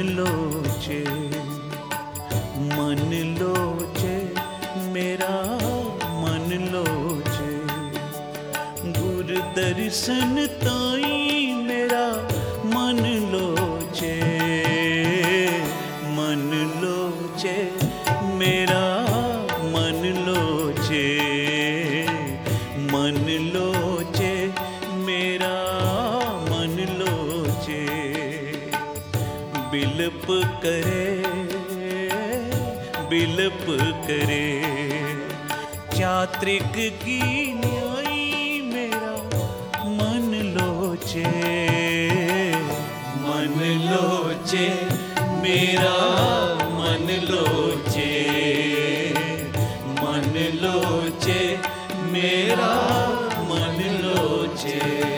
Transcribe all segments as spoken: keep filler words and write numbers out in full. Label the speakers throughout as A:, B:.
A: लोचे, मन लोचे, मेरा मन लोचे। गुर दर्शन ताई मेरा मन लोचे, मन लोचे, मेरा मन लोचे, मन लोचे, मेरा मन लोचे। बिलप करे, बिलप करे, चात्रिक की न्यायी मेरा मन लोचे, मन लोचे, मेरा मन लोचे, मन लोचे, मेरा मन लोचे।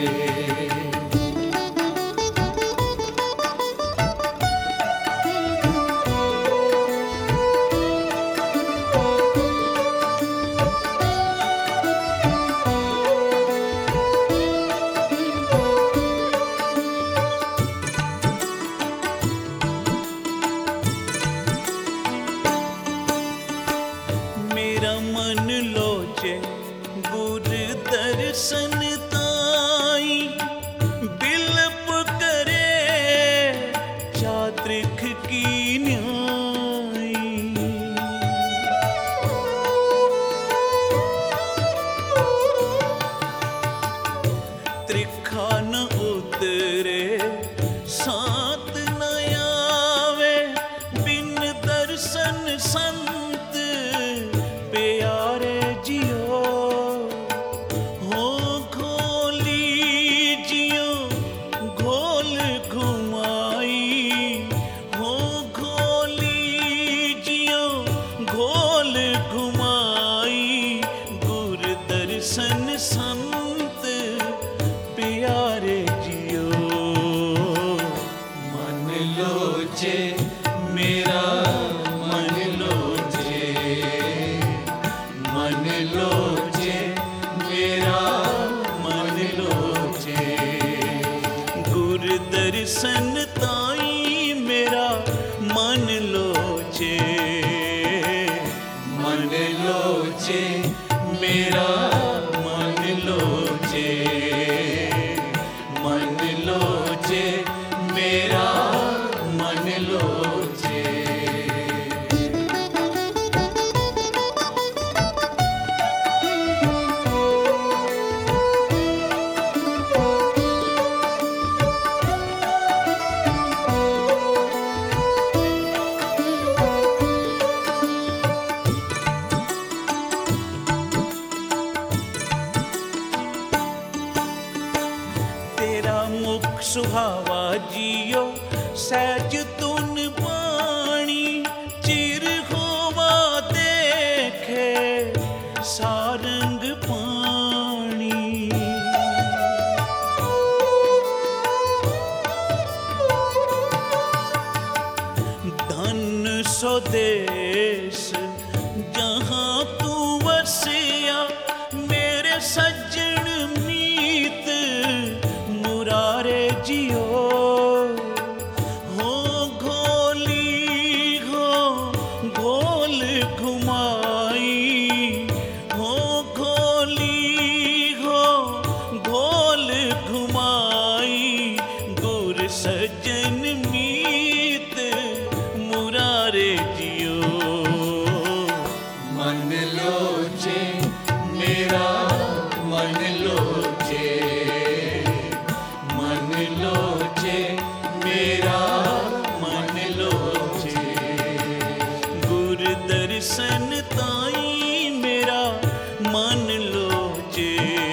A: मन लोचे, गुर दर्शन ताई, बिलप करे, चात्रिक की न्यायी। त्रिखा न उतरे, सात न आवे, बिन दर्शन संत प्यारे जियो। हो खोली जियो, घोल घुमाई, हो खोली जियो, घोल घुमाई। गुर दर्शन संत प्यारे जियो। मन लोचे, मेरा मन लोचे, मन लोचे, मेरा मन लोचे। गुर दर्शन ताई मेरा मन लोचे, मन लोचे, मेरा मन लोचे, मन लोचे, मेरा मन लोचे। मुख सुहावा जियो, सहज तुन वाणी, चिर होवा देखे, सारंग पानी। धन स्वदेश जहाँ तू वसिया, मेरे सज्जन मीत मुरारे जियो। हो घोली हो, घोल घुमाई, हो घोली हो, घोल घुमाई। गुर सज्जन मीत मुरारे जियो। मन लोचे, मेरा मन लोचे, मन लोचे, मेरा मन लोचे। गुर दर्शन ताई मेरा मन लोचे,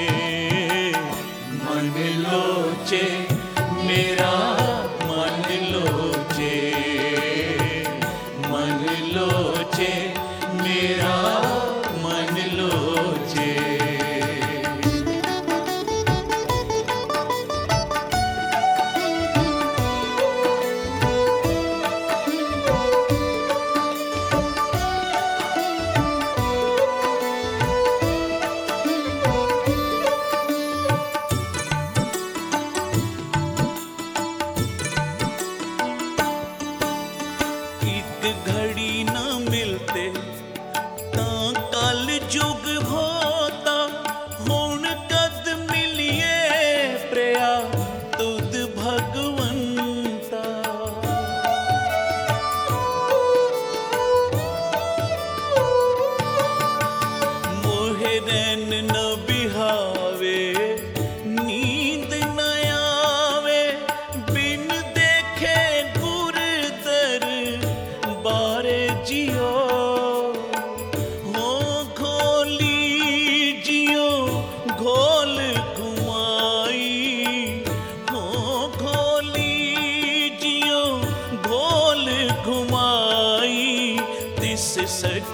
A: मन लोचे, मेरा मन लोचे, मन लोचे, मेरा मन लोचे।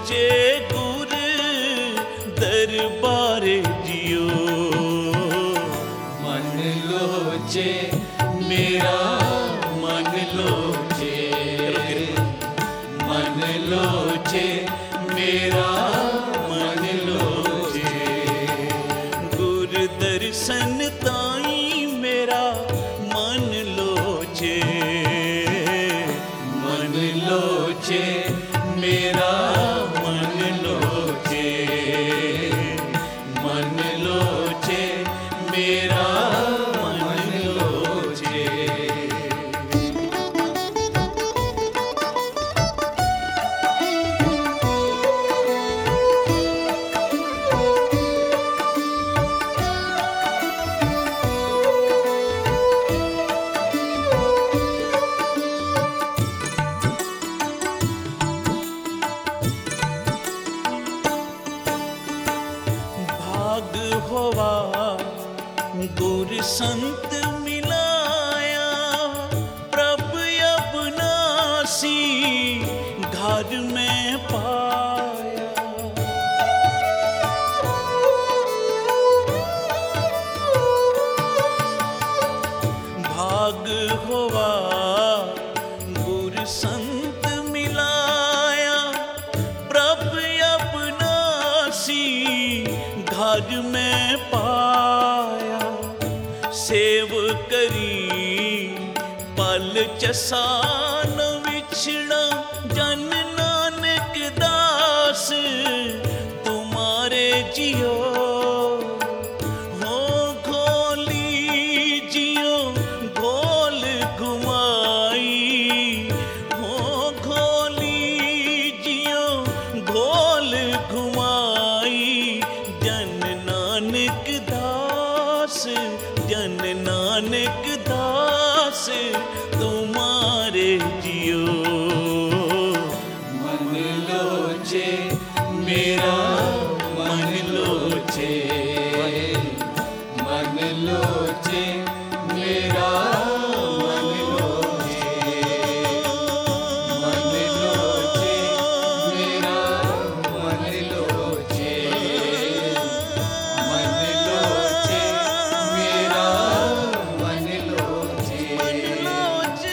A: लोचे गुर दरबार जियो। मन लोचे मेरा मन लोचे, मन लोचे मेरा मन लोचे। गुर दर्शन ताई मेरा मन लोचे, मन लोचे मेरा मन लोचे, मन लोचे मेरा मन लोचे। होवा गुर संत मिलाया, प्रभु अविनाशी घर में पाया। भाग होवा गुर संत मिलाया, प्रभु अविनाशी घर में पाया। सेव करी पल चसान विछड़ा, जन नानक दास तुम्हारे जियो। हो घोली जियो घोल घुमाई, हो घोली जियो घोल घुमाई। जन नानक दास, जन नानक दास तुम्हारे जियो। मन लोचे मेरा मन लोचे, मन लोचे मेरा मन लोचे, मन लोचे मेरा मन लोचे, मन लोचे मेरा मन लोचे, मन लोचे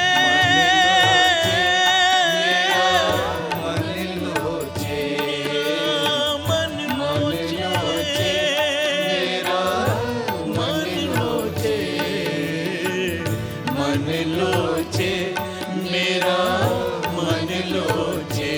A: मन लोचे, मन लोचे मेरा मन लोचे, मन लोचे मेरा मन लोचे।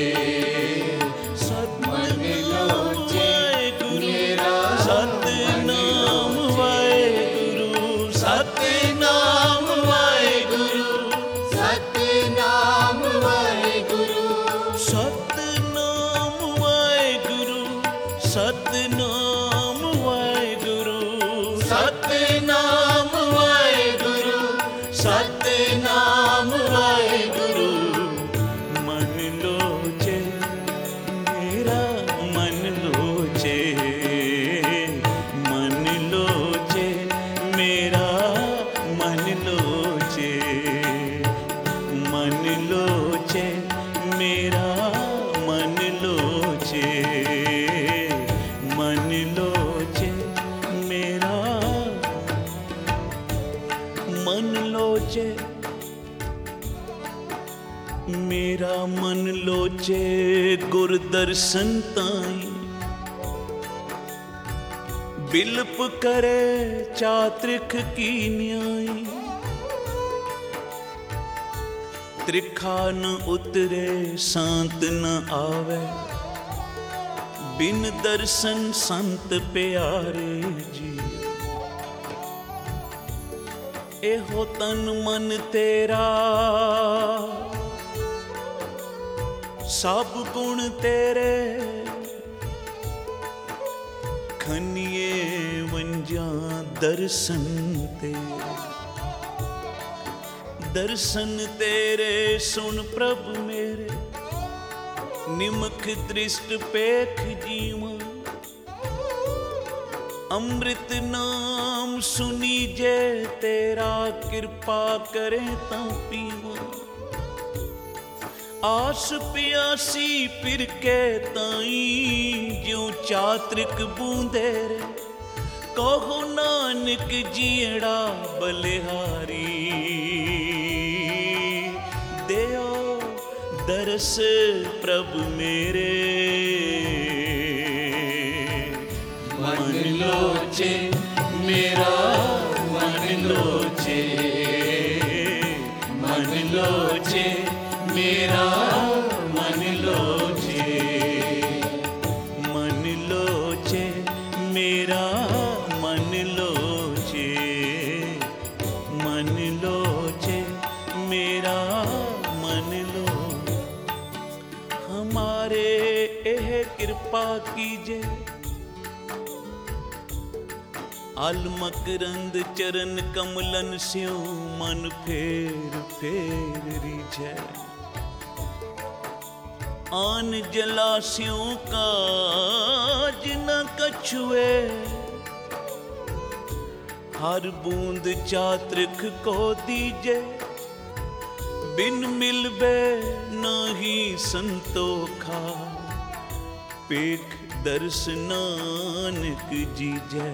A: सतनाम वाहेगुरु मेरा सतनाम वाहेगुरु, सतनाम वाहेगुरु, सतनाम वाहेगुरु, सतनाम वाहेगुरु, सतनाम वाहेगुरु, सतनाम वाहेगुरु, सतनाम वाहेगुरु। मन लोचे मेरा मन लोचे, मन लोचे मेरा मन लोचे, मन लोचे मेरा मन लोचे, मन लोचे मेरा मन लोचे, मेरा मन लोचे। गुर दर्शन ताई बिलप करे चात्रिक की न्याई। त्रिखा न उतरे सांत न आवे, बिन दर्शन संत प्यारे जी। एहो तन मन तेरा सब गुण तेरे, खनिए वंजा दर्शन तेरे। दर्शन तेरे सुन प्रभु मेरे, निमख दृष्ट पेख जीवा। अमृत नाम सुनी जे तेरा, कृपा करे ता पीवा। आस प्यासी फिर के ताई ज्यों चात्रिक बूंदे रे, कहो नानक जीड़ा बलिहारी। देओ दरस प्रभु मेरे, मन लोचे मेरा मन लोचे, मन लोचे मेरा मन लोचे, मन लोचे मेरा मन लोचे, मन लोचे मेरा मन लो। हमारे एह कृपा कीजे, अलमकरंद चरण कमलन स्यों मन फेर फेर रिझै। आन जलास्यों का जिन कछुए, हर बूंद चात्रिक को दीजे। बिन मिलबे नाही संतोखा, पेख दर्श नानक जीजै।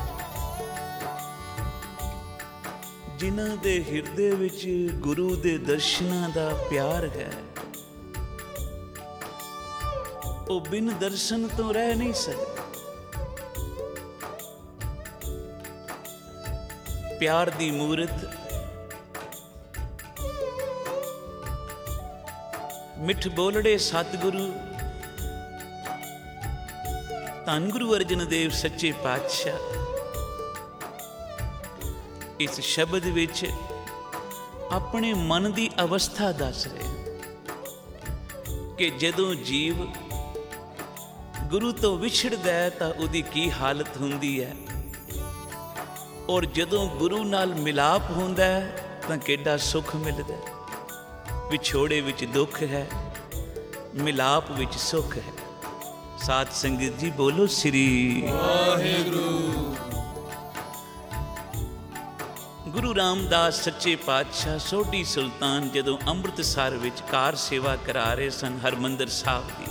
A: जिन्हां दे हिरदे विच गुरु दे दर्शनां दा प्यार है, ਉਹ ਬਿਨ ਦਰਸ਼ਨ ਤੋਂ ਰਹਿ ਨਹੀਂ ਸਕਦੇ। ਪਿਆਰ ਦੀ ਮੂਰਤ ਮਿੱਠ ਬੋਲੜੇ ਸਤਿਗੁਰੂ ਧੰਨ ਗੁਰੂ ਅਰਜਨ ਦੇਵ ਸੱਚੇ ਪਾਤਸ਼ਾਹ ਇਸ ਸ਼ਬਦ ਵਿੱਚ ਆਪਣੇ ਮਨ ਦੀ ਅਵਸਥਾ ਦੱਸ ਰਹੇ ਕਿ ਜਦੋਂ ਜੀਵ ਗੁਰੂ ਤੋਂ ਵਿਛੜਦਾ ਹੈ ਤਾਂ ਉਹਦੀ ਕੀ ਹਾਲਤ ਹੁੰਦੀ ਹੈ, ਔਰ ਜਦੋਂ ਗੁਰੂ ਨਾਲ ਮਿਲਾਪ ਹੁੰਦਾ ਹੈ ਤਾਂ ਕਿੱਡਾ ਸੁੱਖ ਮਿਲਦਾ। ਵਿਛੋੜੇ ਵਿੱਚ ਦੁੱਖ ਹੈ, ਮਿਲਾਪ ਵਿੱਚ ਸੁੱਖ ਹੈ। ਸਾਧ ਸੰਗਤ ਜੀ ਬੋਲੋ ਸ੍ਰੀ ਵਾਹਿਗੁਰੂ। ਗੁਰੂ ਰਾਮਦਾਸ ਸੱਚੇ ਪਾਤਸ਼ਾਹ ਸੋਢੀ ਸੁਲਤਾਨ ਜਦੋਂ ਅੰਮ੍ਰਿਤਸਰ ਵਿੱਚ ਕਾਰ ਸੇਵਾ ਕਰਾ ਰਹੇ ਸਨ ਹਰਮੰਦਰ ਸਾਹਿਬ ਦੀ,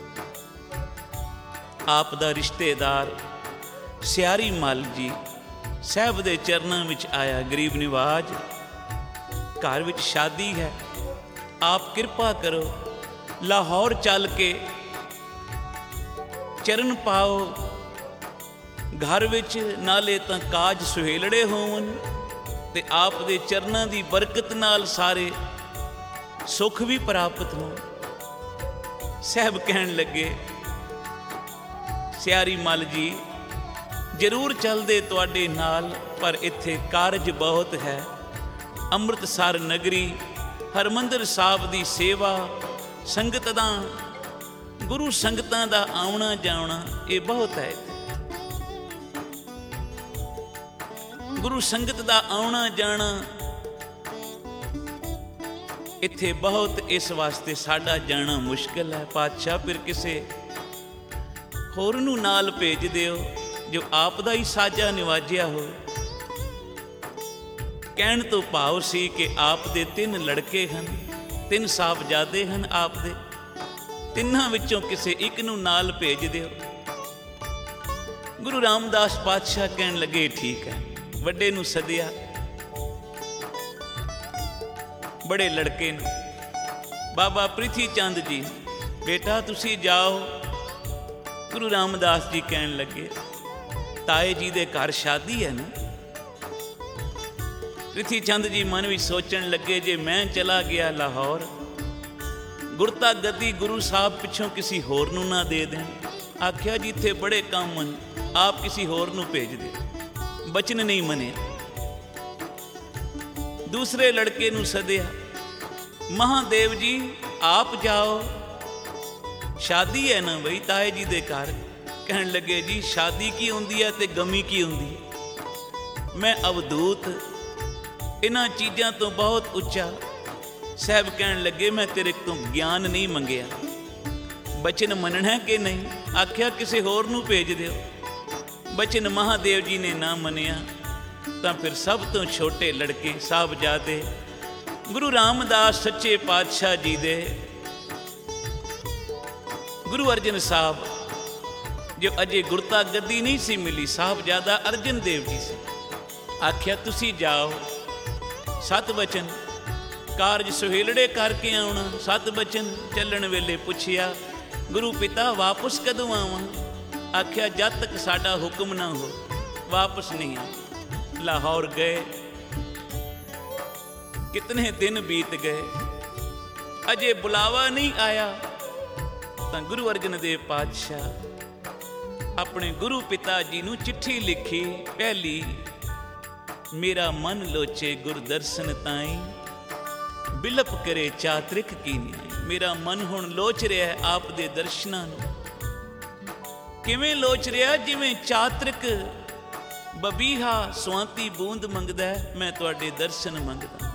A: ਆਪ ਦਾ ਰਿਸ਼ਤੇਦਾਰ ਸਿਆਰੀ ਮੱਲ ਜੀ ਸਾਹਿਬ ਦੇ ਚਰਨਾਂ ਵਿੱਚ ਆਇਆ। ਗਰੀਬ ਨਿਵਾਜ, ਘਰ ਵਿੱਚ ਸ਼ਾਦੀ ਹੈ, ਆਪ ਕਿਰਪਾ ਕਰੋ ਲਾਹੌਰ ਚੱਲ ਕੇ ਚਰਨ ਪਾਓ ਘਰ ਵਿੱਚ, ਨਾਲੇ ਤਾਂ ਕਾਜ ਸੁਹੇਲੜੇ ਹੋਣ ਤੇ ਆਪ ਦੇ ਚਰਨਾਂ ਦੀ ਬਰਕਤ ਨਾਲ ਸਾਰੇ ਸੁੱਖ ਵੀ ਪ੍ਰਾਪਤ ਹੋਣ। ਸਾਹਿਬ ਕਹਿਣ ਲੱਗੇ, ਸਿਆਰੀ ਮੱਲ ਜੀ ਜ਼ਰੂਰ ਚੱਲਦੇ ਤੁਹਾਡੇ ਨਾਲ, ਪਰ ਇੱਥੇ ਕਾਰਜ ਬਹੁਤ ਹੈ। ਅੰਮ੍ਰਿਤਸਰ ਨਗਰੀ ਹਰਮੰਦਰ ਸਾਹਿਬ ਦੀ ਸੇਵਾ, ਸੰਗਤ ਦਾ ਗੁਰੂ ਸੰਗਤਾਂ ਦਾ ਆਉਣਾ ਜਾਣਾ ਇਹ ਬਹੁਤ ਹੈ। ਗੁਰੂ ਸੰਗਤ ਦਾ ਆਉਣਾ ਜਾਣਾ ਇੱਥੇ ਬਹੁਤ, ਇਸ ਵਾਸਤੇ ਸਾਡਾ ਜਾਣਾ ਮੁਸ਼ਕਿਲ ਹੈ। ਪਾਤਸ਼ਾਹ ਫਿਰ ਕਿਸੇ ਹੋਰ ਨੂੰ ਨਾਲ ਭੇਜ ਦਿਓ ਜੋ ਆਪ ਦਾ ਹੀ ਸਾਜਾ ਨਿਵਾਜਿਆ ਹੋਵੇ। ਕਹਿਣ ਤੋਂ ਭਾਵ ਸੀ ਕਿ ਆਪ ਦੇ ਤਿੰਨ ਲੜਕੇ ਹਨ, ਤਿੰਨ ਸਾਹਿਬਜ਼ਾਦੇ ਹਨ ਆਪ ਦੇ, ਤਿੰਨਾਂ ਵਿੱਚੋਂ ਕਿਸੇ ਇੱਕ ਨੂੰ ਨਾਲ ਭੇਜ ਦਿਓ। ਗੁਰੂ ਰਾਮਦਾਸ ਪਾਤਸ਼ਾਹ ਕਹਿਣ ਲੱਗੇ ਠੀਕ ਹੈ। ਵੱਡੇ ਨੂੰ ਸੱਦਿਆ, ਬੜੇ ਲੜਕੇ ਨੂੰ, ਬਾਬਾ ਪ੍ਰਿਥੀ ਚੰਦ ਜੀ ਬੇਟਾ ਤੁਸੀਂ ਜਾਓ। ਗੁਰੂ ਰਾਮਦਾਸ ਜੀ ਕਹਿਣ ਲੱਗੇ ਤਾਏ ਜੀ ਦੇ ਘਰ ਸ਼ਾਦੀ ਹੈ ਨਾ। ਪ੍ਰਿਥੀ ਚੰਦ ਜੀ ਮਨ ਵਿੱਚ ਸੋਚਣ ਲੱਗੇ ਜੇ ਮੈਂ ਚਲਾ ਗਿਆ ਲਾਹੌਰ, ਗੁਰਤਾ ਗੱਦੀ ਗੁਰੂ ਸਾਹਿਬ ਪਿੱਛੋਂ ਕਿਸੇ ਹੋਰ ਨੂੰ ਨਾ ਦੇ ਦੇਣ। ਆਖਿਆ ਜੀ ਇੱਥੇ ਬੜੇ ਕੰਮ ਹਨ, ਆਪ ਕਿਸੇ ਹੋਰ ਨੂੰ ਭੇਜ ਦਿਓ। ਬਚਨ ਨਹੀਂ ਮੰਨਿਆ। ਦੂਸਰੇ ਲੜਕੇ ਨੂੰ ਸੱਦਿਆ, ਮਹਾਦੇਵ ਜੀ ਆਪ ਜਾਓ, ਸ਼ਾਦੀ ਹੈ ਨਾ ਬਈ ਤਾਏ ਜੀ ਦੇ ਘਰ। ਕਹਿਣ ਲੱਗੇ ਜੀ ਸ਼ਾਦੀ ਕੀ ਹੁੰਦੀ ਹੈ ਤੇ ਗਮੀ ਕੀ ਹੁੰਦੀ ਹੈ, ਮੈਂ ਅਵਧੂਤ, ਇਹਨਾਂ ਚੀਜ਼ਾਂ ਤੋਂ ਬਹੁਤ ਉੱਚਾ। ਸਾਹਿਬ ਕਹਿਣ ਲੱਗੇ ਮੈਂ ਤੇਰੇ ਤੋਂ ਗਿਆਨ ਨਹੀਂ ਮੰਗਿਆ, ਬਚਨ ਮੰਨਣਾ ਕਿ ਨਹੀਂ। ਆਖਿਆ ਕਿਸੇ ਹੋਰ ਨੂੰ ਭੇਜ ਦਿਓ। ਬਚਨ ਮਹਾਦੇਵ ਜੀ ਨੇ ਨਾ ਮੰਨਿਆ ਤਾਂ ਫਿਰ ਸਭ ਤੋਂ ਛੋਟੇ ਲੜਕੇ ਸਾਹਿਬਜ਼ਾਦੇ ਗੁਰੂ ਰਾਮਦਾਸ ਸੱਚੇ ਪਾਤਸ਼ਾਹ ਜੀ ਦੇ ਗੁਰੂ ਅਰਜਨ ਸਾਹਿਬ ਜੋ ਅਜੇ ਗੁਰਤਾ ਗੱਦੀ ਨਹੀਂ ਸੀ ਮਿਲੀ, ਸਾਹਿਬਜ਼ਾਦਾ ਅਰਜਨ ਦੇਵ ਜੀ ਸੀ। ਆਖਿਆ ਤੁਸੀਂ ਜਾਓ, ਸਤ ਬਚਨ ਕਾਰਜ ਸੁਹੇਲੜੇ ਕਰਕੇ ਆਉਣਾ। ਸਤ ਬਚਨ ਚੱਲਣ ਵੇਲੇ ਪੁੱਛਿਆ, ਗੁਰੂ ਪਿਤਾ ਵਾਪਸ ਕਦੋਂ ਆਵਾਂ? ਆਖਿਆ ਜਦ ਤੱਕ ਸਾਡਾ ਹੁਕਮ ਨਾ ਹੋ ਵਾਪਸ ਨਹੀਂ ਆ। ਲਾਹੌਰ ਗਏ, ਕਿਤਨੇ ਦਿਨ ਬੀਤ ਗਏ, ਅਜੇ ਬੁਲਾਵਾ ਨਹੀਂ ਆਇਆ। ਤਾਂ ਗੁਰੂ ਅਰਜਨ ਦੇਵ ਪਾਤਸ਼ਾਹ ਆਪਣੇ ਗੁਰੂ ਪਿਤਾ ਜੀ ਨੂੰ ਚਿੱਠੀ ਲਿਖੀ। ਪਹਿਲੀ, ਮੇਰਾ ਮਨ ਲੋਚੇ ਗੁਰ ਦਰਸ਼ਨ ਤਾਈ, ਬਿਲਪ ਕਰੇ ਚਾਤ੍ਰਿਕ ਕੀ ਨਿਆਈ। ਮੇਰਾ ਮਨ ਹੁਣ ਲੋਚ ਰਿਹਾ ਹੈ ਆਪ ਦੇ ਦਰਸ਼ਨਾਂ ਨੂੰ। ਕਿਵੇਂ ਲੋਚ ਰਿਹਾ? ਜਿਵੇਂ ਚਾਤ੍ਰਿਕ ਬਬੀਹਾ ਸਵਾਂਤੀ ਬੂੰਦ ਮੰਗਦਾ ਹੈ, ਮੈਂ ਤੁਹਾਡੇ ਦਰਸ਼ਨ ਮੰਗਦਾ।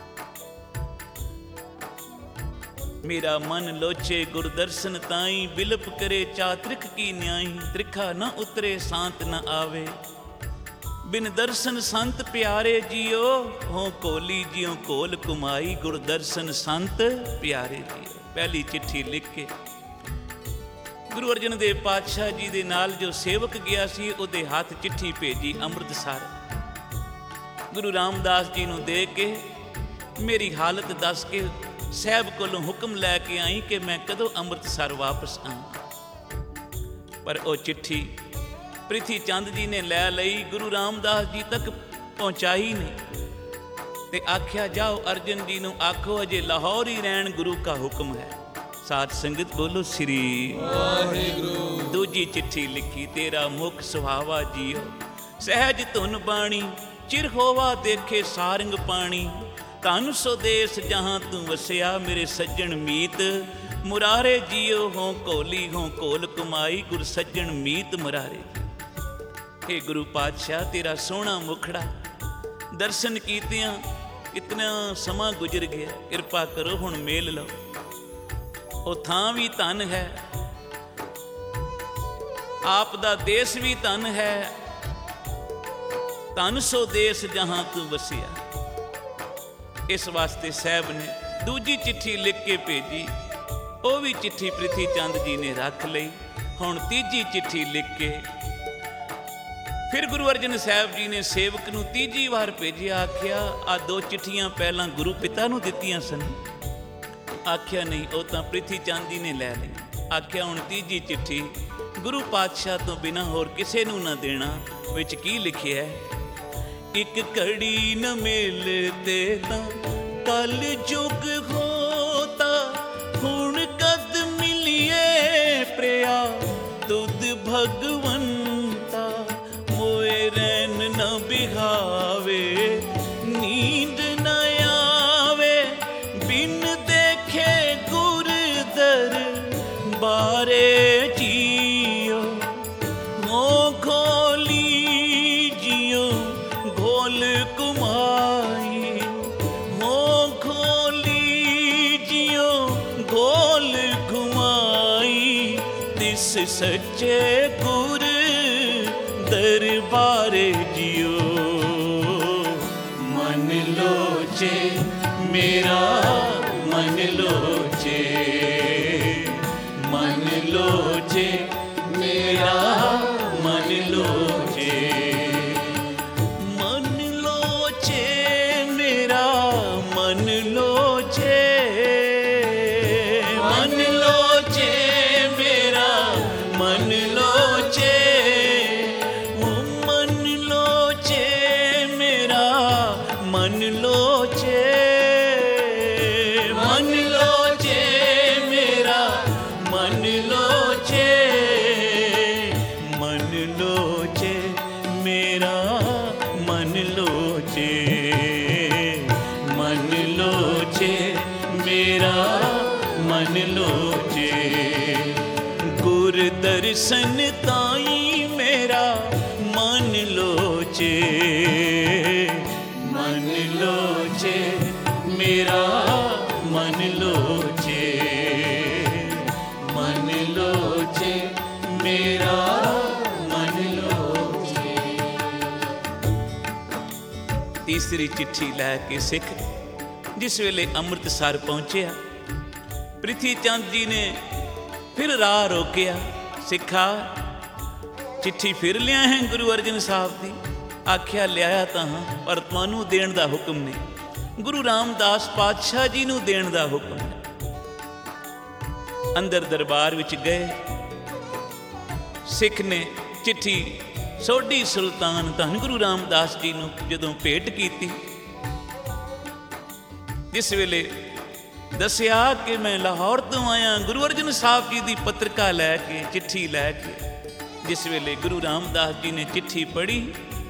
A: ਮੇਰਾ ਮਨ ਲੋਚੇ ਗੁਰ ਦਰਸ਼ਨ ਤਾਈ, ਬਿਲਪ ਕਰੇ ਚਾਤ੍ਰਿਕ ਕੀ ਨਿਆਈ। ਤ੍ਰਿਖਾ ਨਾ ਉਤਰੇ ਸਾਂਤ ਨਾ ਆਵੇ, ਬਿਨ ਦਰਸ਼ਨ ਸੰਤ ਪਿਆਰੇ ਜੀਓ। ਹੋ ਕੋਲੀ ਜਿਉ ਕੋਲ ਕੁਮਾਈ, ਗੁਰ ਦਰਸ਼ਨ ਸੰਤ ਪਿਆਰੇ ਜੀਓ। ਪਹਿਲੀ ਚਿੱਠੀ ਲਿਖ ਕੇ ਗੁਰੂ ਅਰਜਨ ਦੇਵ ਪਾਤਸ਼ਾਹ ਜੀ ਦੇ ਨਾਲ ਜੋ ਸੇਵਕ ਗਿਆ ਸੀ, ਉਹਦੇ ਹੱਥ ਚਿੱਠੀ ਭੇਜੀ ਅੰਮ੍ਰਿਤਸਰ। ਗੁਰੂ ਰਾਮਦਾਸ ਜੀ ਨੂੰ ਦੇ ਕੇ ਮੇਰੀ ਹਾਲਤ ਦੱਸ ਕੇ ਸਾਹਿਬ ਕੋਲੋਂ ਹੁਕਮ ਲੈ ਕੇ ਆਈ ਕਿ ਮੈਂ ਕਦੋਂ ਅੰਮ੍ਰਿਤਸਰ ਵਾਪਸ ਆਵਾਂ। ਪਰ ਉਹ ਚਿੱਠੀ ਪ੍ਰਿਥੀ ਚੰਦ ਜੀ ਨੇ ਲੈ ਲਈ, ਗੁਰੂ ਰਾਮਦਾਸ ਜੀ ਤੱਕ ਪਹੁੰਚਾਈ ਨਹੀਂ। ਤੇ ਆਖਿਆ ਜਾਓ ਅਰਜਨ ਜੀ ਨੂੰ ਆਖੋ ਅਜੇ ਲਾਹੌਰ ਹੀ ਰਹਿਣ, ਗੁਰੂ ਕਾ ਹੁਕਮ ਹੈ। ਸਾਧ ਸੰਗਤ ਬੋਲੋ ਸ੍ਰੀ ਵਾਹਿਗੁਰੂ। ਦੂਜੀ ਚਿੱਠੀ ਲਿਖੀ, ਤੇਰਾ ਮੁਖ ਸੁਹਾਵਾ ਜੀਓ, ਸਹਿਜ ਧੁਨ ਬਾਣੀ, ਚਿਰ ਹੋਵਾ ਦੇਖੇ ਸਾਰੰਗ ਪਾਣੀ। ਧਨ ਸੋ ਦੇਸ ਜਹਾਂ ਤੂੰ ਵਸਿਆ, ਮੇਰੇ ਸੱਜਣ ਮੀਤ ਮੁਰਾਰੇ ਜੀਓ। ਹੋ ਕੋਲੀ ਹੋ ਕੋਲ ਕੁਮਾਈ, ਗੁਰ ਸੱਜਣ ਮੀਤ ਮੁਰਾਰੇ। हे ਗੁਰੂ ਪਾਤਸ਼ਾਹ, ਤੇਰਾ ਸੋਹਣਾ ਮੁਖੜਾ ਦਰਸ਼ਨ ਕੀਤਿਆਂ ਇਤਨਾ ਸਮਾਂ ਗੁਜ਼ਰ ਗਿਆ, ਕਿਰਪਾ ਕਰੋ ਹੁਣ ਮੇਲ ਲਓ। ਉਹ ਥਾਂ ਵੀ ਧਨ ਹੈ, ਆਪ ਦਾ ਦੇਸ਼ ਵੀ ਧਨ ਹੈ। ਧਨ ਸੋ ਦੇਸ਼ ਜਹਾਂ ਤੂੰ ਵਸਿਆ। ਇਸ ਵਾਸਤੇ ਸਾਹਿਬ ਨੇ ਦੂਜੀ ਚਿੱਠੀ ਲਿਖ ਕੇ ਭੇਜੀ। ਉਹ ਵੀ ਚਿੱਠੀ ਪ੍ਰਿਥੀ ਚੰਦ ਜੀ ਨੇ ਰੱਖ ਲਈ। ਹੁਣ ਤੀਜੀ ਚਿੱਠੀ ਲਿਖ ਕੇ ਫਿਰ ਗੁਰੂ ਅਰਜਨ ਸਾਹਿਬ ਜੀ ਨੇ ਸੇਵਕ ਨੂੰ ਤੀਜੀ ਵਾਰ ਭੇਜਿਆ। ਆਖਿਆ ਆ ਦੋ ਚਿੱਠੀਆਂ ਪਹਿਲਾਂ ਗੁਰੂ ਪਿਤਾ ਨੂੰ ਦਿੱਤੀਆਂ ਸਨ। ਆਖਿਆ ਨਹੀਂ, ਉਹ ਤਾਂ ਪ੍ਰਿਥੀ ਚੰਦ ਜੀ ਨੇ ਲੈ ਲਈ। ਆਖਿਆ ਹੁਣ ਤੀਜੀ ਚਿੱਠੀ ਗੁਰੂ ਪਾਤਸ਼ਾਹ ਤੋਂ ਬਿਨਾਂ ਹੋਰ ਕਿਸੇ ਨੂੰ ਨਾ ਦੇਣਾ। ਵਿੱਚ ਕੀ ਲਿਖਿਆ ਹੈ? ਇੱਕ ਘੜੀ ਨ ਮਿਲਤੇ ਤਾਂ ਕਲ ਜੁਗ ਹੋਤਾ, ਹੁਣ ਕਦ ਮਿਲੀਏ ਪ੍ਰਿਆ ਤੁਧ ਭਗਵੰਤਾ। ਮੋਏ ਰੈਨ ਨ ਬਿਹਾਵੇ, ਨੀਂਦ ਨ ਆਵੇ, ਬਿਨ ਦੇਖੇ ਗੁਰ ਦਰਬਾਰੇ ਜੀਓ। ਹੋ ਖੋਲੀ ਜਿਉ ਘੋਲ ਕੁਮਾਈ, ਹੋ ਖੋਲੀ ਜਿਉ ਘੋਲ ਘੁਮਾਈ। ਤਿਸ ਸੱਚੇ ਗੁਰ ਦਰਬਾਰੇ ਜੀਓ। ਮਨ ਲੋਚੇ ਮੇਰਾ ਮਨ ਲੋਚੇ, ਮਨ ਲੋਚੇ ਮੇਰਾ ਮਨ ਲੋਚੇ। ਮਨ ਲੋਚੇ ਮੇਰਾ ਮਨ ਲੋਚੇ, ਮਨ ਲੋਚੇ ਮੇਰਾ ਮਨ ਲੋਚੇ। ਮਨ ਲੋਚੇ ਮੇਰਾ ਮਨ ਲੋਚੇ, ਮਨ ਲੋਚੇ ਮੇਰਾ ਮਨ ਲੋਚੇ। ਮਨ ਲੋਚੇ ਮੇਰਾ ਮਨ ਲੋਚੇ, ਮਨ ਲੋਚੇ ਮੇਰਾ ਮਨ ਲੋਚੇ। ਗੁਰ ਦਰਸ਼ਨ ਤਾਈ ਮੇਰਾ ਮਨ ਲੋਚੇ, ਮਨ ਲੋਚੇ ਮੇਰਾ ਮਨ ਲੋਚੇ, ਮਨ ਲੋਚੇ ਮੇਰਾ ਮਨ ਲੋਚੇ। ਤੀਸਰੀ ਚਿੱਠੀ ਲੈ ਕੇ ਸਿੱਖ ਜਿਸ ਵੇਲੇ ਅੰਮ੍ਰਿਤਸਰ ਪਹੁੰਚਿਆ, ਪ੍ਰਿਥੀ ਚੰਦ ਜੀ ਨੇ ਫਿਰ ਰਾਹ ਰੋਕਿਆ, ਸਿੱਖਾ ਚਿੱਠੀ ਫਿਰ ਲਿਆ ਹੈ ਗੁਰੂ ਅਰਜਨ ਸਾਹਿਬ ਦੀ। ਆਖਿਆ ਲਿਆਇਆ ਤਾਂ ਹਾਂ, ਪਰ ਤੁਹਾਨੂੰ ਦੇਣ ਦਾ ਹੁਕਮ ਨਹੀਂ, ਗੁਰੂ ਰਾਮਦਾਸ ਪਾਤਸ਼ਾਹ ਜੀ ਨੂੰ ਦੇਣ ਦਾ ਹੁਕਮ ਹੈ। ਅੰਦਰ ਦਰਬਾਰ ਵਿੱਚ ਗਏ, ਸਿੱਖ ਨੇ ਚਿੱਠੀ ਸੋਢੀ ਸੁਲਤਾਨ ਧੰਨ ਗੁਰੂ ਰਾਮਦਾਸ ਜੀ ਨੂੰ ਜਦੋਂ ਭੇਟ ਕੀਤੀ, ਜਿਸ ਵੇਲੇ ਦੱਸਿਆ ਕਿ ਮੈਂ ਲਾਹੌਰ ਤੋਂ ਆਇਆ ਗੁਰੂ ਅਰਜਨ ਸਾਹਿਬ ਜੀ ਦੀ ਪੱਤਰਕਾ ਲੈ ਕੇ, ਚਿੱਠੀ ਲੈ ਕੇ, ਜਿਸ ਵੇਲੇ ਗੁਰੂ ਰਾਮਦਾਸ ਜੀ ਨੇ ਚਿੱਠੀ ਪੜ੍ਹੀ,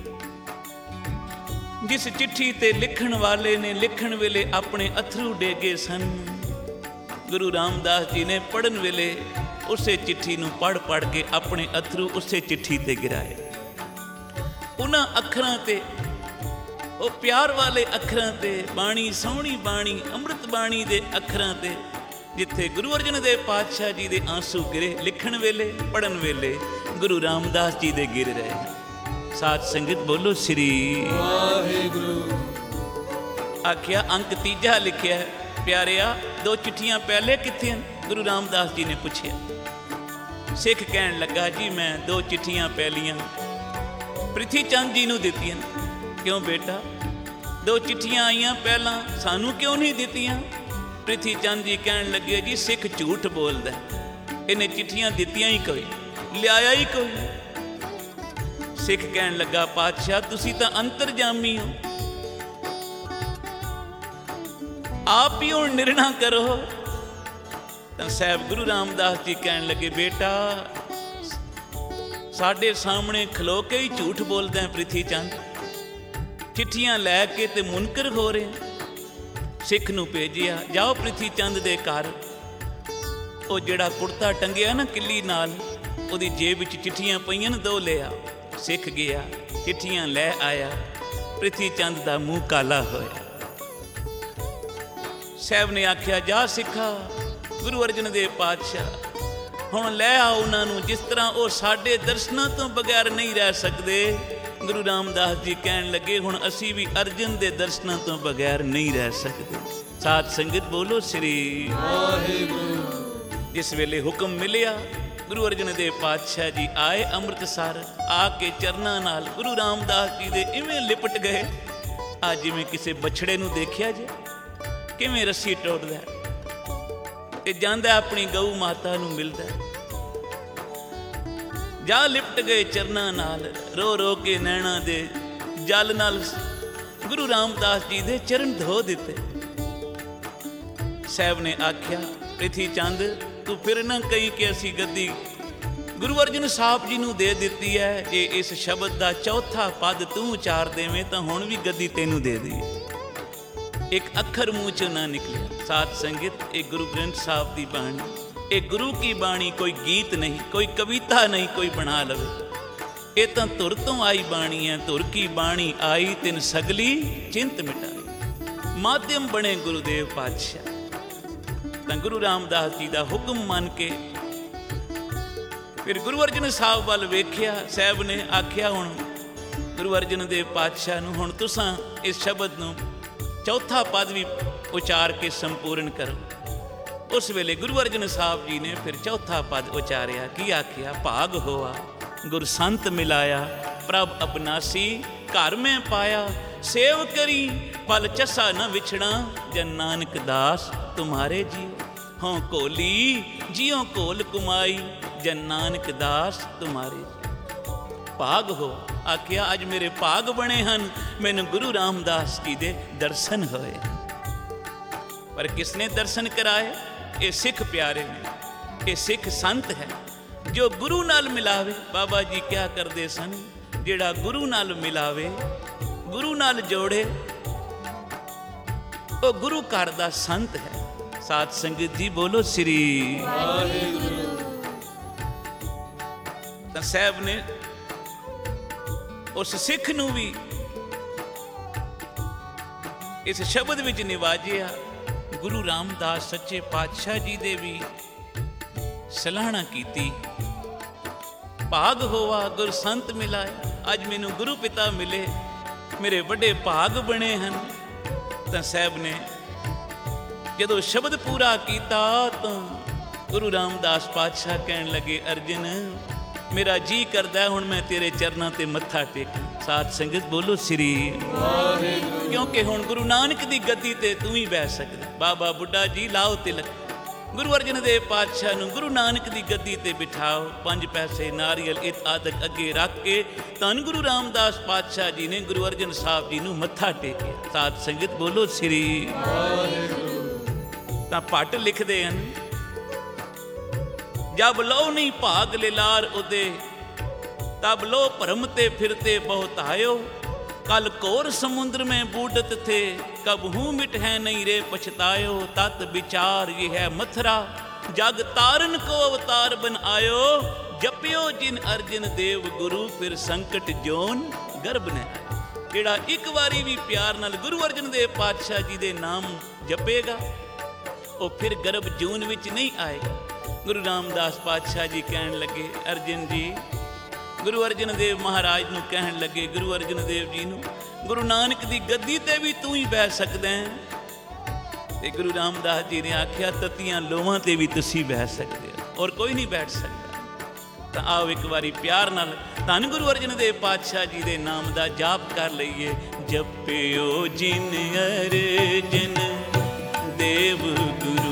A: ਜਿਸ ਚਿੱਠੀ ਤੇ ਲਿਖਣ ਵਾਲੇ ਨੇ ਲਿਖਣ ਵੇਲੇ ਆਪਣੇ ਅਥਰੂ ਡੇਗੇ ਸਨ, ਗੁਰੂ ਰਾਮਦਾਸ ਜੀ ਨੇ ਪੜ੍ਹਨ ਵੇਲੇ ਉਸੇ ਚਿੱਠੀ ਨੂੰ ਪੜ੍ਹ ਪੜ੍ਹ ਕੇ ਆਪਣੇ ਅਥਰੂ ਉਸੇ ਚਿੱਠੀ ਤੇ ਗਿਰਾਏ। ਉਹਨਾਂ ਅੱਖਰਾਂ ਤੇ, ਉਹ ਪਿਆਰ ਵਾਲੇ ਅੱਖਰਾਂ ਤੇ, ਬਾਣੀ ਸੋਹਣੀ ਬਾਣੀ, ਅੰਮ੍ਰਿਤ ਬਾਣੀ ਦੇ ਅੱਖਰਾਂ ਤੇ, ਜਿੱਥੇ ਗੁਰੂ ਅਰਜਨ ਦੇਵ ਪਾਤਸ਼ਾਹ ਜੀ ਦੇ ਆਂਸੂ ਗਿਰੇ, ਲਿਖਣ ਵੇਲੇ ਪੜ੍ਹਨ ਵੇਲੇ ਗੁਰੂ ਰਾਮਦਾਸ ਜੀ ਦੇ ਗਿਰ ਰਹੇ। ਸਾਧ ਸੰਗਤ ਬੋਲੋ ਸ੍ਰੀ ਵਾਹਿਗੁਰੂ। ਆਖਿਆ ਅੰਕ ਤੀਜਾ ਲਿਖਿਆ, ਪਿਆਰਿਆ ਦੋ ਚਿੱਠੀਆਂ ਪਹਿਲੇ ਕਿੱਥੇ ਹਨ? ਗੁਰੂ ਰਾਮਦਾਸ ਜੀ ਨੇ ਪੁੱਛਿਆ। ਸਿੱਖ ਕਹਿਣ ਲੱਗਾ, ਜੀ ਮੈਂ ਦੋ ਚਿੱਠੀਆਂ ਪਹਿਲੀਆਂ ਪ੍ਰਿਥੀ ਚੰਦ ਜੀ ਨੂੰ ਦਿੱਤੀਆਂ। ਕਿਉਂ ਬੇਟਾ, ਦੋ ਚਿੱਠੀਆਂ ਆਈਆਂ ਪਹਿਲਾਂ, ਸਾਨੂੰ ਕਿਉਂ ਨਹੀਂ ਦਿੱਤੀਆਂ? ਪ੍ਰਿਥੀ ਚੰਦ ਜੀ ਕਹਿਣ ਲੱਗੇ, ਜੀ ਸਿੱਖ ਝੂਠ ਬੋਲਦਾ, ਇਹਨੇ ਚਿੱਠੀਆਂ ਦਿੱਤੀਆਂ ਹੀ ਕੋਈ, ਲਿਆਇਆ ਹੀ ਕੋਈ। ਸਿੱਖ ਕਹਿਣ ਲੱਗਾ, ਪਾਤਸ਼ਾਹ ਤੁਸੀਂ ਤਾਂ ਅੰਤਰਜਾਮੀ ਹੋ, ਆਪ ਹੀ ਹੁਣ ਨਿਰਣਾ ਕਰੋ। ਤਾਂ ਸਾਹਿਬ ਗੁਰੂ ਰਾਮਦਾਸ ਜੀ ਕਹਿਣ ਲੱਗੇ, ਬੇਟਾ ਸਾਡੇ ਸਾਹਮਣੇ ਖਲੋ ਕੇ ਹੀ ਝੂਠ ਬੋਲਦਾ ਹੈ ਪ੍ਰਿਥੀ ਚੰਦ, ਚਿੱਠੀਆਂ ਲੈ ਕੇ ਤੇ ਮੁਨਕਰ ਹੋ ਰਹੇ। ਸਿੱਖ ਨੂੰ ਭੇਜਿਆ, ਜਾਓ ਪ੍ਰਿਥੀ ਚੰਦ ਦੇ ਘਰ, ਉਹ ਜਿਹੜਾ ਕੁੜਤਾ ਟੰਗਿਆ ਨਾ ਕਿੱਲੀ ਨਾਲ, ਉਹਦੀ ਜੇਬ ਵਿੱਚ ਚਿੱਠੀਆਂ ਪਈਆਂ ਨੇ, ਦੋ ਲਿਆ। ਸਿੱਖ ਗਿਆ, ਚਿੱਠੀਆਂ ਲੈ ਆਇਆ, ਪ੍ਰਿਥੀ ਚੰਦ ਦਾ ਮੂੰਹ ਕਾਲਾ ਹੋਇਆ। ਸਾਹਿਬ ਨੇ ਆਖਿਆ, ਜਾ ਸਿੱਖਾ, ਗੁਰੂ ਅਰਜਨ ਦੇਵ ਪਾਤਸ਼ਾਹ ਹੁਣ ਲੈ ਆ ਉਹਨਾਂ ਨੂੰ, ਜਿਸ ਤਰ੍ਹਾਂ ਉਹ ਸਾਡੇ ਦਰਸ਼ਨਾਂ ਤੋਂ ਬਗੈਰ ਨਹੀਂ ਰਹਿ ਸਕਦੇ। ਗੁਰੂ ਰਾਮਦਾਸ ਜੀ ਕਹਿਣ ਲੱਗੇ, ਹੁਣ ਅਸੀਂ ਵੀ ਅਰਜਨ ਦੇ ਦਰਸ਼ਨਾਂ ਤੋਂ ਬਗੈਰ ਨਹੀਂ ਰਹਿ ਸਕਦੇ। ਸਾਧ ਸੰਗਤ ਬੋਲੋ ਸ੍ਰੀ ਵਾਹਿਗੁਰੂ। ਜਿਸ ਵੇਲੇ ਹੁਕਮ ਮਿਲਿਆ, ਗੁਰੂ ਅਰਜਨ ਦੇਵ ਪਾਤਸ਼ਾਹ ਜੀ ਆਏ ਅੰਮ੍ਰਿਤਸਰ, ਆ ਕੇ ਚਰਨਾਂ ਨਾਲ ਗੁਰੂ ਰਾਮਦਾਸ ਜੀ ਦੇ ਇਵੇਂ ਲਿਪਟ ਗਏ, ਆ ਜਿਵੇਂ ਕਿਸੇ ਬਛੜੇ ਨੂੰ ਦੇਖਿਆ ਜੇ ਕਿਵੇਂ ਰੱਸੀ ਟੁੱਟਦਾ ਤੇ ਜਾਂਦਾ ਆਪਣੀ ਗਊ ਮਾਤਾ ਨੂੰ ਮਿਲਦਾ। ਜਾ ਲਿਪਟ ਗਏ ਚਰਨਾਂ ਨਾਲ, ਰੋ ਰੋ ਕੇ ਨੈਣਾ ਦੇ ਜਲ ਨਾਲ ਗੁਰੂ ਰਾਮਦਾਸ ਜੀ ਦੇ ਚਰਨ ਧੋ ਦਿੱਤੇ। ਸਾਹਿਬ ਨੇ ਆਖਿਆ, ਪ੍ਰਿਥੀ ਚੰਦ ਤੂੰ ਫਿਰ ਨਾ ਕਹੀ ਕਿ ਅਸੀਂ ਗੱਦੀ ਗੁਰੂ ਅਰਜਨ ਸਾਹਿਬ ਜੀ ਨੂੰ ਦੇ ਦਿੱਤੀ ਹੈ। ਜੇ ਇਸ ਸ਼ਬਦ ਦਾ ਚੌਥਾ ਪਦ ਤੂੰ ਉਚਾਰ ਦੇਵੇਂ ਤਾਂ ਹੁਣ ਵੀ ਗੱਦੀ ਤੈਨੂੰ ਦੇ ਦਈਏ। ਇੱਕ ਅੱਖਰ ਮੂੰਹ ਚੋਂ ਨਾ ਨਿਕਲਿਆ। ਸਾਧ ਸੰਗਤ, ਇਹ ਗੁਰੂ ਗ੍ਰੰਥ ਸਾਹਿਬ ਦੀ ਬਾਣੀ, ਇਹ ਗੁਰੂ ਕੀ ਬਾਣੀ, ਕੋਈ ਗੀਤ ਨਹੀਂ, ਕੋਈ ਕਵਿਤਾ ਨਹੀਂ ਕੋਈ ਬਣਾ ਲਵੇ। ਇਹ ਤਾਂ ਧੁਰ ਤੋਂ ਆਈ ਬਾਣੀ ਹੈ। ਧੁਰ ਕੀ ਬਾਣੀ ਆਈ ਤਿਨ ਸਗਲੀ ਚਿੰਤ ਮਿਟਾਈ। ਮਾਧਿਅਮ ਬਣੇ ਗੁਰੂਦੇਵ ਪਾਤਸ਼ਾਹ। ਤਾਂ ਗੁਰੂ ਰਾਮਦਾਸ ਜੀ ਦਾ ਹੁਕਮ ਮੰਨ ਕੇ ਫਿਰ ਗੁਰੂ ਅਰਜਨ ਸਾਹਿਬ ਵੱਲ ਵੇਖਿਆ। ਸਾਹਿਬ ਨੇ ਆਖਿਆ, ਹੁਣ ਗੁਰੂ ਅਰਜਨ ਦੇਵ ਪਾਤਸ਼ਾਹ ਨੂੰ ਹੁਣ ਤੁਸਾਂ ਇਸ ਸ਼ਬਦ ਨੂੰ ਚੌਥਾ ਪਦ ਵੀ ਉਚਾਰ ਕੇ ਸੰਪੂਰਨ ਕਰੋ। ਉਸ ਵੇਲੇ ਗੁਰੂ ਅਰਜਨ ਸਾਹਿਬ ਜੀ ਨੇ ਫਿਰ ਚੌਥਾ ਪਦ ਉਚਾਰਿਆ। ਕੀ ਆਖਿਆ? ਭਾਗ ਹੋਆ ਗੁਰ ਸੰਤ ਮਿਲਾਇਆ, ਪ੍ਰਭ ਅਬਨਾਸੀ ਘਰ ਮੈਂ ਪਾਇਆ। ਸੇਵ ਕਰੀ ਪਲ ਚਸਾ ਨ ਵਿਛੜਾ, ਜਨ ਨਾਨਕ ਦਾਸ ਤੁਮਾਰੇ ਜੀਓ। ਹੋਂ ਕੋਲੀ ਜਿਉ ਕੋਲ ਕੁਮਾਈ, ਜਨ ਨਾਨਕ ਦਾਸ ਤੁਮਾਰੇ। ਭਾਗ ਹੋ ਆਖਿਆ, ਅੱਜ ਮੇਰੇ ਭਾਗ ਬਣੇ ਹਨ, ਮੈਨੂੰ ਗੁਰੂ ਰਾਮਦਾਸ ਜੀ ਦੇ ਦਰਸ਼ਨ ਹੋਏ। ਪਰ ਕਿਸਨੇ ਦਰਸ਼ਨ ਕਰਾਏ? ਇਹ ਸਿੱਖ ਪਿਆਰੇ ਨੇ, ਇਹ ਸਿੱਖ ਸੰਤ ਹੈ ਜੋ ਗੁਰੂ ਨਾਲ ਮਿਲਾਵੇ। ਬਾਬਾ ਜੀ ਕਿਆ ਕਰਦੇ ਸਨ? ਜਿਹੜਾ ਗੁਰੂ ਨਾਲ ਮਿਲਾਵੇ, ਗੁਰੂ ਨਾਲ ਜੋੜੇ, ਉਹ ਗੁਰੂ ਘਰ ਦਾ ਸੰਤ ਹੈ। ਸਾਧ ਸੰਗਤ ਜੀ ਬੋਲੋ ਸ੍ਰੀ ਵਾਹਿਗੁਰੂ। ਤਾਂ ਸਾਹਿਬ ਨੇ ਉਸ ਸਿੱਖ ਨੂੰ ਵੀ ਇਸ ਸ਼ਬਦ ਵਿੱਚ ਨਿਵਾਜਿਆ। ਗੁਰੂ ਰਾਮਦਾਸ ਸੱਚੇ ਪਾਤਸ਼ਾਹ ਜੀ ਦੇ ਵੀ ਸਲਾਹਣਾ ਕੀਤੀ। ਭਾਗ ਹੋਵਾ ਗੁਰ ਸੰਤ ਮਿਲਾਇਆ। ਅੱਜ ਮੈਨੂੰ ਗੁਰੂ ਪਿਤਾ ਮਿਲੇ, ਮੇਰੇ ਵੱਡੇ ਭਾਗ ਬਣੇ ਹਨ। ਤਾਂ ਸਾਹਿਬ ਨੇ ਜਦੋਂ ਸ਼ਬਦ ਪੂਰਾ ਕੀਤਾ ਤਾਂ ਗੁਰੂ ਰਾਮਦਾਸ ਪਾਤਸ਼ਾਹ ਕਹਿਣ ਲੱਗੇ, ਅਰਜਨ ਮੇਰਾ ਜੀ ਕਰਦਾ ਹੁਣ ਮੈਂ ਤੇਰੇ ਚਰਨਾਂ ਤੇ ਮੱਥਾ ਟੇਕਾਂ। ਸਾਧ ਸੰਗਤ ਬੋਲੋ ਸ੍ਰੀ ਵਾਹਿਗੁਰੂ। ਕਿਉਂਕਿ ਹੁਣ ਗੁਰੂ ਨਾਨਕ ਦੀ ਗੱਦੀ ਤੇ ਤੂੰ ਹੀ ਬਹਿ ਸਕਦਾ। ਬਾਬਾ ਬੁੱਢਾ ਜੀ ਲਾਓ ਤਿਲਕ। ਗੁਰੂ ਅਰਜਨ ਦੇਵ ਪਾਤਸ਼ਾਹ ਨੂੰ ਗੁਰੂ ਨਾਨਕ ਦੀ ਗੱਦੀ ਤੇ ਬਿਠਾਓ। ਪੰਜ ਪੈਸੇ ਨਾਰੀਅਲ ਇਤ ਆਦਿਕ ਅੱਗੇ ਰੱਖ ਕੇ ਧੰਨ ਗੁਰੂ ਰਾਮਦਾਸ ਪਾਤਸ਼ਾਹ ਜੀ ਨੇ ਗੁਰੂ ਅਰਜਨ ਸਾਹਿਬ ਜੀ ਨੂੰ ਮੱਥਾ ਟੇਕਿਆ। ਸਾਧ ਸੰਗਤ ਬੋਲੋ ਸ੍ਰੀ ਵਾਹਿਗੁਰੂ। ਤਾਂ ਭੱਟ ਲਿਖਦੇ ਹਨ, जब लो नहीं भाग लिलार उदे तब लो भरम ते फिरते बहुत आयो। कल कोर समुद्र में बूढ़त थे कब हूँ मिट है नहीं रे पछतायो। तत् विचार ये है मथुरा जग तारन को अवतार बन आयो। जपियो जिन अर्जन देव गुरु फिर संकट जोन गर्भ ने आए। जेड़ा एक बारी भी प्यार नाल गुरु अर्जन देव पातशाह जी दे नाम जपेगा वो फिर गर्भ जून विच नहीं आएगा। गुरु रामदास पातशाह जी कहन लगे, अर्जन जी गुरु अर्जन देव महाराज नूं कहन लगे, गुरु अर्जन देव जी नूं गुरु नानक दी गद्दी ते भी तू ही बह सकदा है। ते गुरु रामदास जी ने आख्या ततियां लोहां ते भी तुसी बह सकदे हो और कोई नहीं बैठ सकदा। तां आओ एक बारी प्यार नाल धन गुरु अर्जन देव पातशाह जी दे नाम दा जाप कर लईए। जपियो जिन अर्जन देव गुरु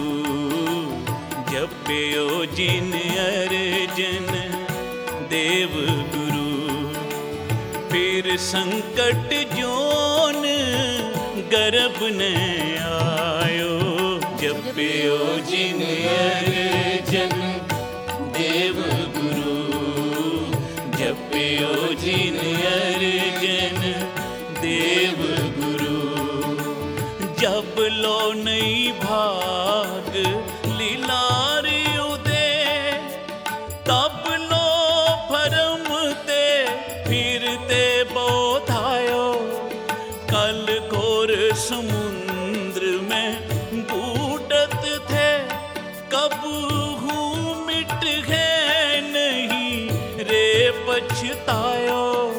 A: जपियो जिन अर्जन देव गुरु फिर संकट जोन गर्भ न आयो। जपियो जिन अर्जन देव गुरु जपियो जिन अर्जन देव गुरु। जब लो नहीं भाग लीलार उदे तब लो भरम ते फिरते बहुत आयो। कल घोर समुद्र में बूढ़त थे कब हूँ मिट गए नहीं रे पछतायो।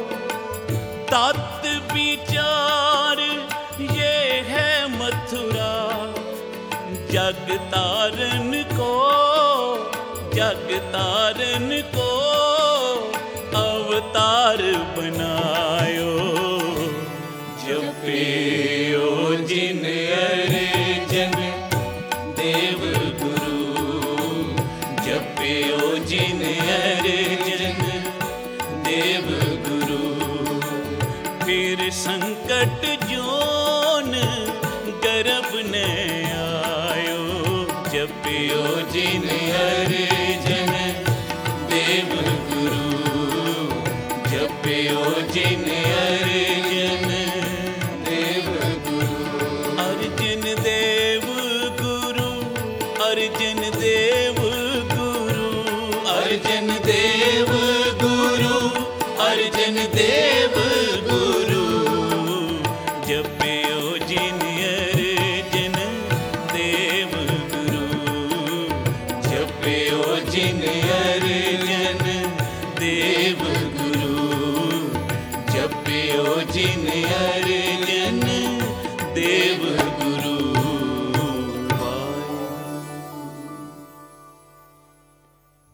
A: तत् विचार ये है मथुरा जग तारन को जग तारन को अवतार बनायो। जपियो जिन अर्जन देव गुरु जपियो जिन अर्जन देव गुरु फिर संकट जोन गर्भ ने जपियो जिन अर्जन देव गुरु जपियो जिन अर्जन देव गुरु। अर्जन देव गुरु अर्जन देव गुरु अर्जन देव गुरु अर्जन देव गुरु। जपियो जिन अर्जन देव जपियो जिन अर्जन देव गुरु जपियो जिन अर्जन